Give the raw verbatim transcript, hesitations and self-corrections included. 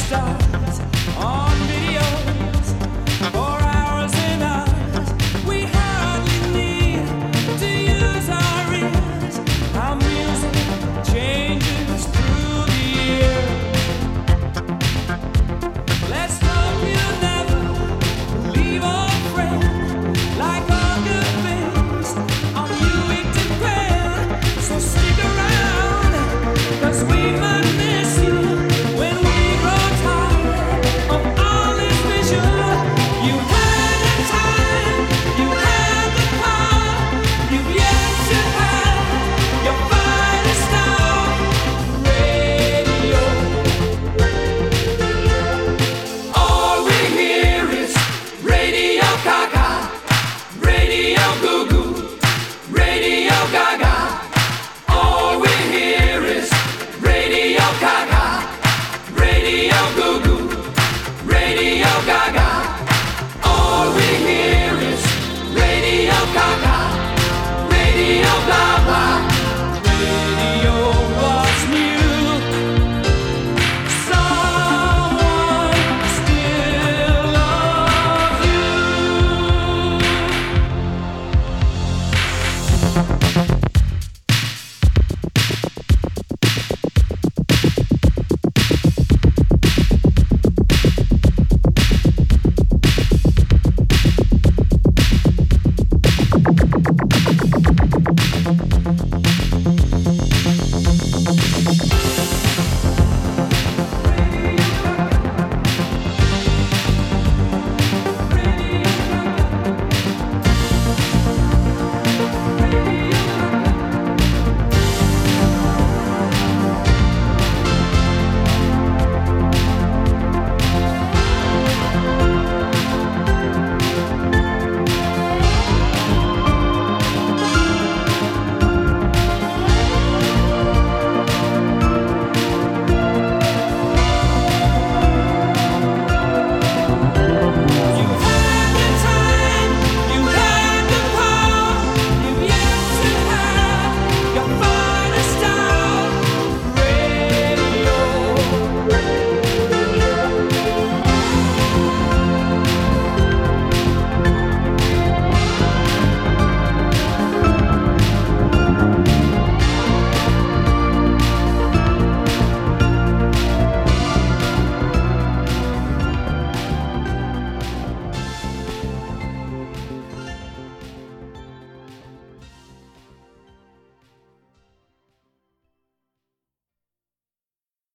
stars on videos for hours and hours. We hardly need to use our ears. Our music changes through the year. Let's hope you'll never leave a friend. Like all good things, on you it depends. So stick around, 'cause we might miss you when we grow tired of all this vision. You had the time, you had the power, you've yet to have your finest star. Radio. All we hear is Radio Gaga, Radio Goo Goo, Radio Gaga. All we hear is Radio Gaga, Radio Goo Goo, Radio Gaga.